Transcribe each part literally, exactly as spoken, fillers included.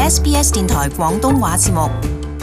S B S 電台廣東話節目。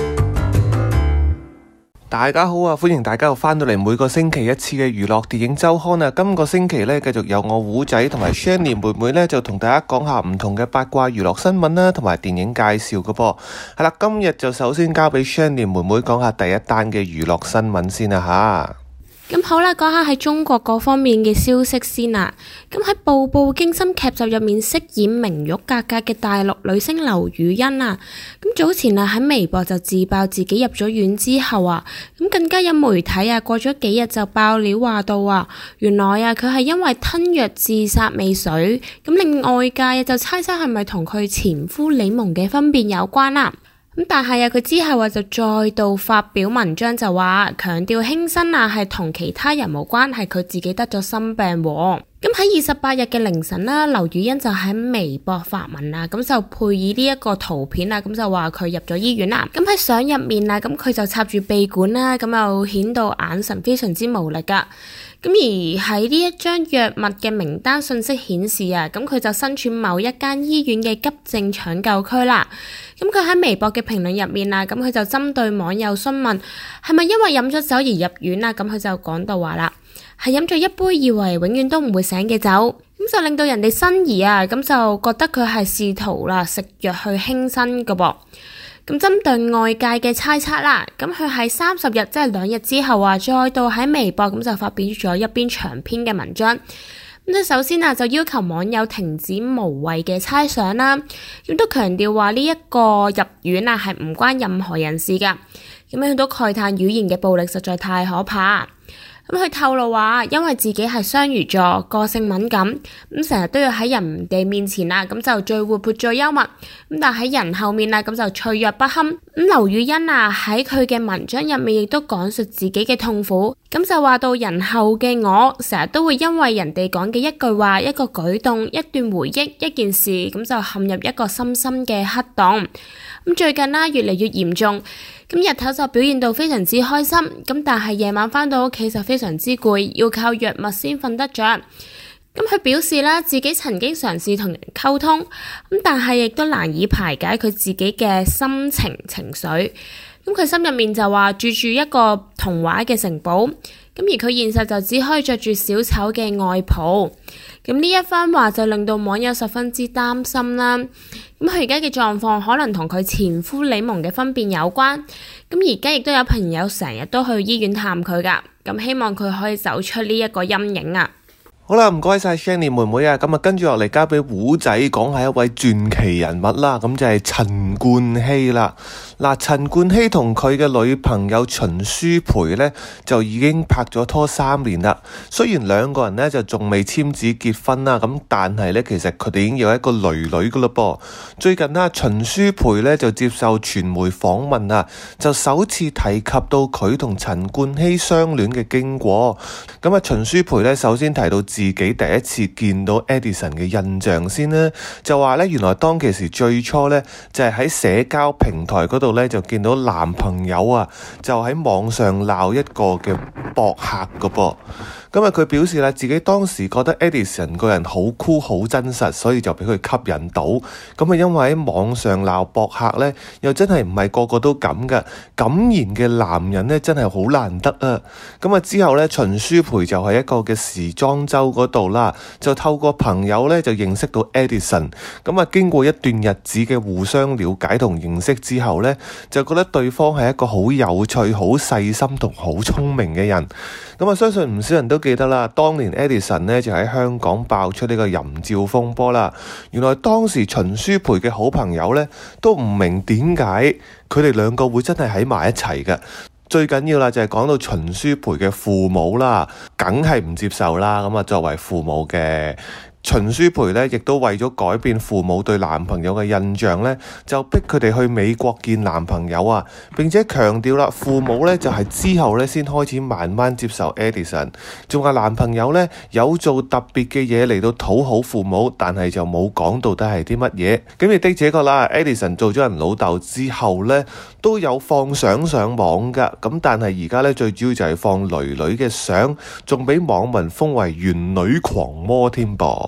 大家好啊，歡迎大家又翻到嚟每個星期一次嘅娛樂電影週刊啊。今個星期呢，繼續有我胡仔同埋 Shanny 妹妹呢，就同大家講下唔同嘅八卦娛樂新聞啦，同埋電影介紹嘅噃。係啦，今日就首先交俾 Shanny 妹妹講下第一單嘅娛樂新聞先啦吓。 咁好啦，講下喺中國各方面嘅消息先啦。咁喺《步步驚心》劇集入面飾演明玉格格嘅大陸女星劉雨欣啊，咁早前啊喺微博就自爆自己入咗院之後啊，咁更加有媒體啊過咗幾日就爆料話到啊，原來啊佢係因為吞藥自殺未遂，咁令外界啊就猜測係咪同佢前夫李蒙嘅分辨有關啦。咁但係啊，佢之後啊就再度發表文章就話，強調輕生啊係同其他人無關，係佢自己得咗心病喎。咁喺二十八日嘅凌晨啦，劉雨欣就喺微博發文啊，咁就配以呢一個圖片啊，咁就話佢入咗醫院啦。咁喺相入面啊，咁佢就插住鼻管啦，咁又顯到眼神非常之無力噶。咁而喺呢一張藥物嘅名單信息顯示啊，咁佢就身處某一間醫院嘅急症搶救區啦。咁佢喺微博嘅評論入面啊，咁佢就針對網友詢問係咪因為飲咗酒而入院啊？咁佢就講到話啦，係飲咗一杯以為永遠都唔會醒嘅酒，咁就令到人哋生疑啊，咁就覺得佢係試圖啦食藥去輕生嘅噃。咁針對外界嘅猜測啦，咁佢喺三十日即係兩日之後啊，再度喺微博咁就發表咗一篇長篇嘅文章。咁即首先啊，就要求網友停止無謂嘅猜想啦，咁都強調話呢一個入院啊係唔關任何人事噶。咁樣都慨嘆語言嘅暴力實在太可怕。咁佢透露話，因為自己係雙魚座，個性敏感，咁成日都要喺人哋面前啊，咁就最活潑最幽默，咁但喺人後面啊，咁就脆弱不堪。咁劉雨欣啊喺佢嘅文章入面亦都講述自己嘅痛苦，咁就話到人後嘅我，成日都會因為人哋講嘅一句話、一個舉動、一段回憶、一件事，咁就陷入一個深深嘅黑洞。咁最近啦，越嚟越嚴重。咁日頭就表現到非常之開心，咁但係夜晚返到屋企就非常之攰，要靠藥物先瞓得着。咁佢表示啦，自己曾經嘗試同人溝通，咁但係亦都難以排解佢自己嘅心情情緒。咁佢心入面就話住住一個童話嘅城堡，咁而佢現實就只可以着住小丑嘅外袍。咁呢一番話就令到網友十分之擔心啦。咁佢而家嘅狀況可能同佢前夫李蒙嘅分辨有關。咁而家亦都有朋友成日都去醫院探佢噶。咁希望佢可以走出呢一個陰影啊。 好啦，唔該晒 Shanny 妹妹啊，咁啊跟住落嚟交俾胡仔講下一位傳奇人物啦，咁就係陳冠希啦。嗱，陳冠希同佢嘅女朋友秦舒培呢，就已經拍咗拖三年啦。雖然兩個人呢就仲未簽紙結婚啦，咁但係呢，其實佢哋已經有一個女女噶啦噃。最近啦，秦舒培呢就接受傳媒訪問啊，就首次提及到佢同陳冠希相戀嘅經過。咁啊，秦舒培呢首先提到自己第一次見到 Edison 嘅印象先啦，就話呢，原來當其時最初呢，就係喺社交平台嗰度呢，就見到男朋友啊就喺網上鬧一個嘅博客噶噃。咁啊，佢表示啦，自己當時覺得 Edison 個人好酷好真實，所以就俾佢吸引到。咁啊，因為喺網上鬧博客呢，又真係唔係個個都咁噶，敢言嘅男人呢，真係好難得啊。咁啊，之後呢，秦舒培就喺一個嘅時裝周嗰度啦，就透過朋友呢，就認識到 Edison。咁啊，經過一段日子嘅互相了解同認識之後呢，就覺得對方係一個好有趣、好細心同好聰明嘅人。咁啊，相信唔少人都記得啦，當年 Edison 呢就喺香港爆出呢個淫照風波啦。原來當時秦舒培嘅好朋友呢都唔明點解佢哋兩個會真係喺埋一齊嘅。最緊要啦就係講到秦舒培嘅父母啦，梗係唔接受啦。咁啊，作為父母嘅秦舒培呢，亦都為咗改變父母對男朋友嘅印象呢，就逼佢哋去美國見男朋友啊，並且強調啦，父母呢就係之後呢先開始慢慢接受 Edison， 仲話男朋友呢有做特別嘅嘢嚟到討好父母，但係就冇講到底係啲乜嘢。咁亦的這個啦 ，Edison 做咗人老豆之後呢，都有放相上網㗎，咁但係而家呢，最主要就係放女女嘅相，仲俾網民封為元女狂魔添噃。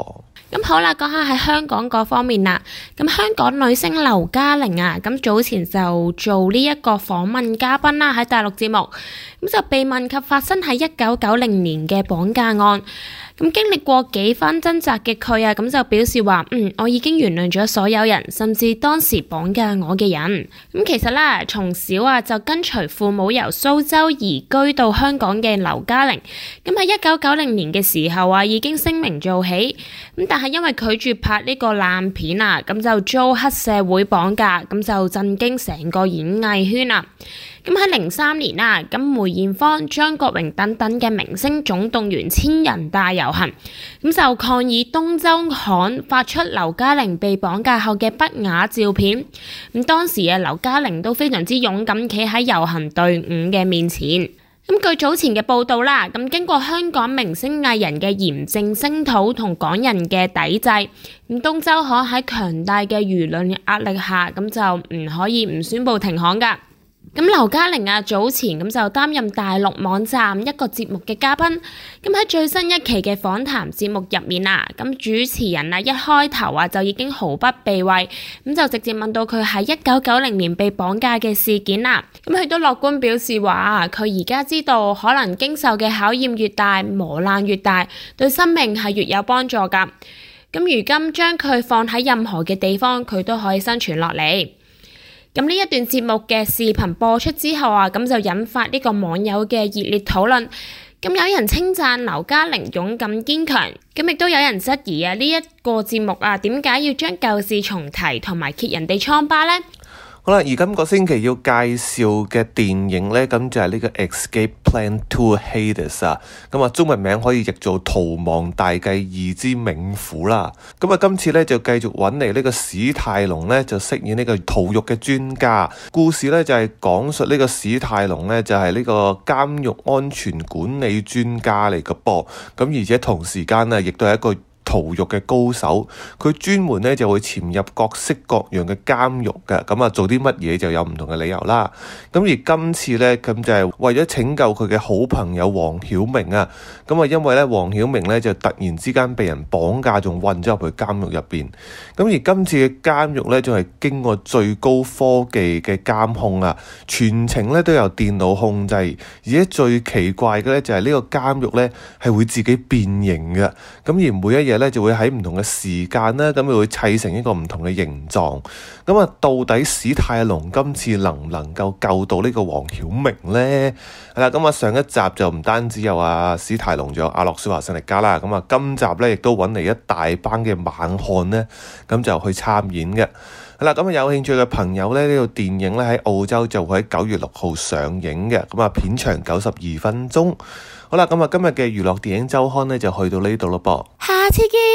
咁好啦，講下喺香港嗰方面啦。咁香港女星劉嘉玲啊，咁早前就做呢一個訪問嘉賓啦，喺大陸節目，咁就被問及發生喺一九九零年嘅綁架案。咁經歷過幾番掙扎嘅佢啊，咁就表示話：嗯，我已經原諒咗所有人，甚至當時綁架我嘅人。咁其實啦，從小啊就跟隨父母由蘇州移居到香港嘅劉嘉玲，咁喺一九九零年嘅時候啊，已經聲名做起。咁但係因為拒絕拍呢個爛片啊，咁就遭黑社會綁架，咁就震驚成個演藝圈啊。咁喺零三年啦，咁梅艷芳、張國榮等等嘅明星總動員千人大遊行，咁就抗議東周刊發出劉嘉玲被綁架後嘅不雅照片。咁當時啊，劉嘉玲都非常之勇敢，企喺遊行隊伍嘅面前。咁據早前嘅報道啦，咁經過香港明星藝人嘅嚴正聲討同港人嘅抵制，咁東周刊喺強大嘅輿論壓力下，咁就唔可以唔宣布停刊㗎。咁劉嘉玲啊，早前咁就擔任大陸網站一個節目嘅嘉賓，咁喺最新一期嘅訪談節目入面啊，咁主持人啊一開頭啊就已經毫不避諱，咁就直接問到佢喺一九九零年被綁架嘅事件啦。咁佢都樂觀表示話，佢而家知道可能經受嘅考驗越大，磨難越大，對生命係越有幫助㗎。咁如今將佢放喺任何嘅地方，佢都可以生存落嚟。咁呢一段節目嘅視頻播出之後啊，咁就引發呢個網友嘅熱烈討論。咁有人稱讚劉嘉玲勇敢堅強，咁亦都有人質疑啊呢一個節目啊點解要將舊事重提同埋揭人哋瘡疤呢？ 好啦，而今個星期要介紹嘅電影呢，咁就係呢個 Escape Plan to Hades 啊，咁啊中文名可以譯做《逃亡大計二之冥府》啦。咁啊今次呢，就繼續揾嚟呢個史泰龍呢，就飾演呢個逃獄嘅專家。故事呢，就係講述呢個史泰龍呢，就係呢個監獄安全管理專家嚟嘅噃，咁而且同時間呢，亦都係一個逃獄嘅高手，佢專門咧就會潛入各式各樣嘅監獄嘅，咁啊做啲乜嘢就有唔同嘅理由啦。咁而今次咧，咁就係為咗拯救佢嘅好朋友黃曉明啊。咁啊，因為咧黃曉明咧就突然之間被人綁架，仲韞咗入去監獄入邊。咁而今次嘅監獄咧，仲係經過最高科技嘅監控啊，全程咧都有電腦控制，而且最奇怪嘅咧就係呢個監獄咧係會自己變形嘅。咁而每一日咧就會喺唔同嘅時間咧，咁就會砌成一個唔同嘅形狀。咁啊，到底史泰龍今次能唔能夠救到呢個黃曉明呢？係啦，咁啊上一集就唔單止有阿史泰龍，仲有阿諾舒華辛力加啦。咁啊，今集咧亦都揾嚟一大班嘅猛漢咧，咁就去參演嘅。係啦，咁啊有興趣嘅朋友咧，呢套電影咧喺澳洲就會喺九月六號上映嘅。咁啊，片長九十二分鐘。好啦，咁啊今日嘅娛樂電影週刊咧就去到呢度咯噃。 下次見。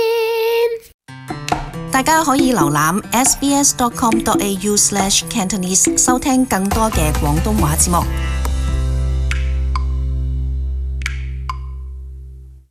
大家可以瀏覽 s b s dot com dot a u slash cantonese 收聽更多嘅廣東話節目。